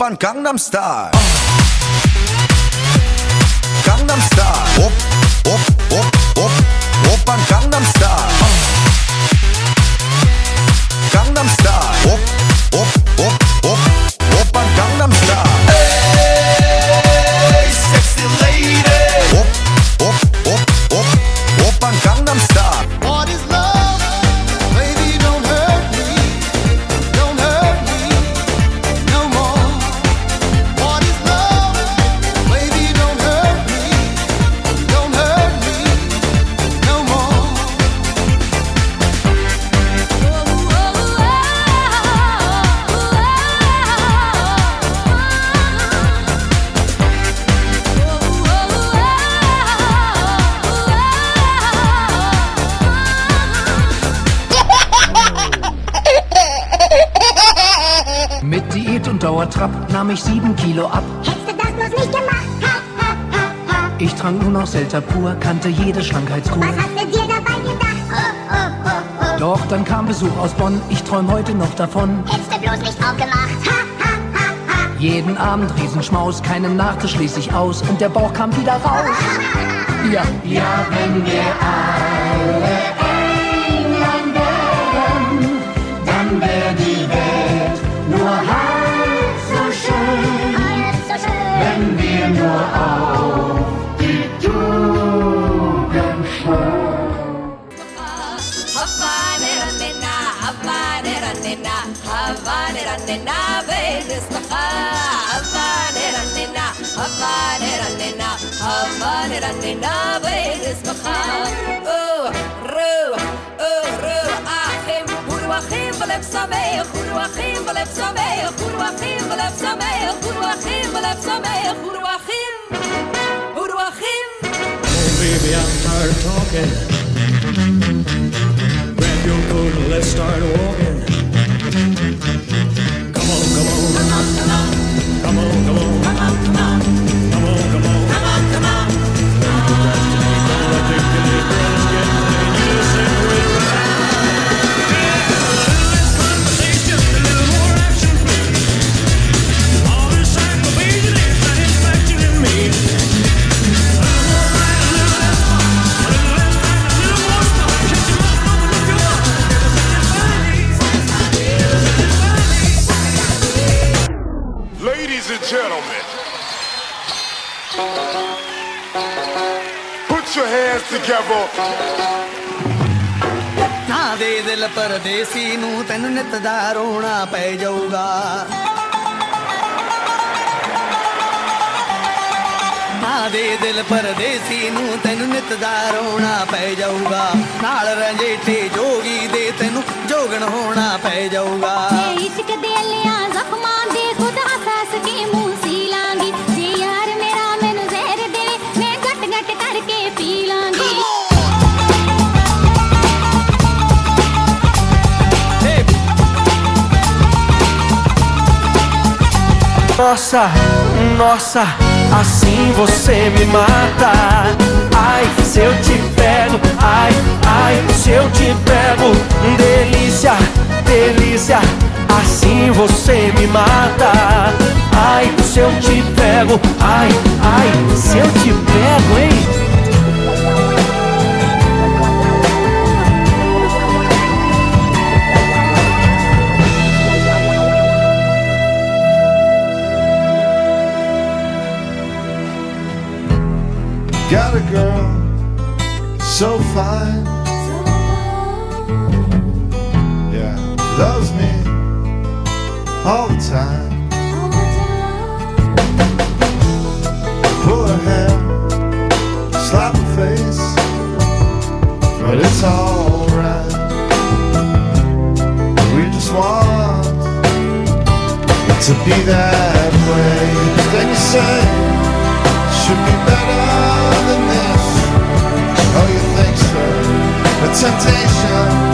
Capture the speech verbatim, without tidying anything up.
Oppan Gangnam Style. Gangnam Style. Op, op, op, op. Oppan Gangnam Style. Gangnam Style. Op, op, op, op. Oppan Gangnam Style. Hey, sexy lady. Op, op, op, op. Oppan Gangnam Style. What is love? Baby, don't hurt me. Don't hurt me no more. What is love? Baby, don't hurt me. Don't hurt me no more. Mit Diät und Dauertrab nahm ich sieben Kilo ab. Hättest du das bloß nicht gemacht? Ha, ha, ha, ha. Ich trank nur noch Selter pur, kannte jede Schlankheitskur. Was hast du dir dabei gedacht? Ho, ho, ho, ho. Doch dann kam Besuch aus Bonn, ich träum heute noch davon. Hättest du bloß nicht aufgemacht? Ha, ha, ha, ha. Jeden Abend Riesenschmaus, keinen Nachtisch ließ ich aus und der Bauch kam wieder raus. Ja, ja, wenn wir alle England wären, dann wär die Welt nur halb so schön. Halb so schön. Wenn wir nur auf die Tugend schwören. Baby, I'm tired of talking. Grab your coat and let's start walking. Come on, come on, come on, come on, come on, come on, come on, come on, come on, come on, come on, come on. Don't procrastinate, don't articulate, girls get paid. You separate right. Yeah, a little less conversation, a little more action, please. All this psychopathia is satisfaction in me. Ladies and gentlemen, put your hands together. ਨਾ ਦੇ ਦਿਲ ਪਰਦੇਸੀ ਨੂੰ ਤੈਨੂੰ ਨਿਤ ਦਾ ਰੋਣਾ ਪੈ ਜਾਊਗਾ ਨਾ ਦੇ ਦਿਲ ਪਰਦੇਸੀ ਨੂੰ ਤੈਨੂੰ ਨਿਤ ਦਾ ਰੋਣਾ ਪੈ ਜਾਊਗਾ ਨਾਲ ਰੰਜੇਠੇ ਜੋਗੀ ਦੇ ਤੈਨੂੰ ਜੋਗਣ ਹੋਣਾ ਪੈ ਜਾਊਗਾ इश्क दे लिया जख्मां दे खुद हसास के मुंह सी लांगी जे यार मेरा मैनू जहर दे मैं गट गट करके पी लांगी Nossa, nossa, assim você me mata. Ai, se eu te pego, ai, ai, se eu te pego, delícia, delícia, assim você me mata. Ai, se eu te pego, ai, ai, se eu te pego, hein? Got a girl so fine, yeah, loves me all the time. Pull her hair, slap her face, but it's alright. We just want to be that way. Then you say, should be better than this. Oh, you think so? The temptation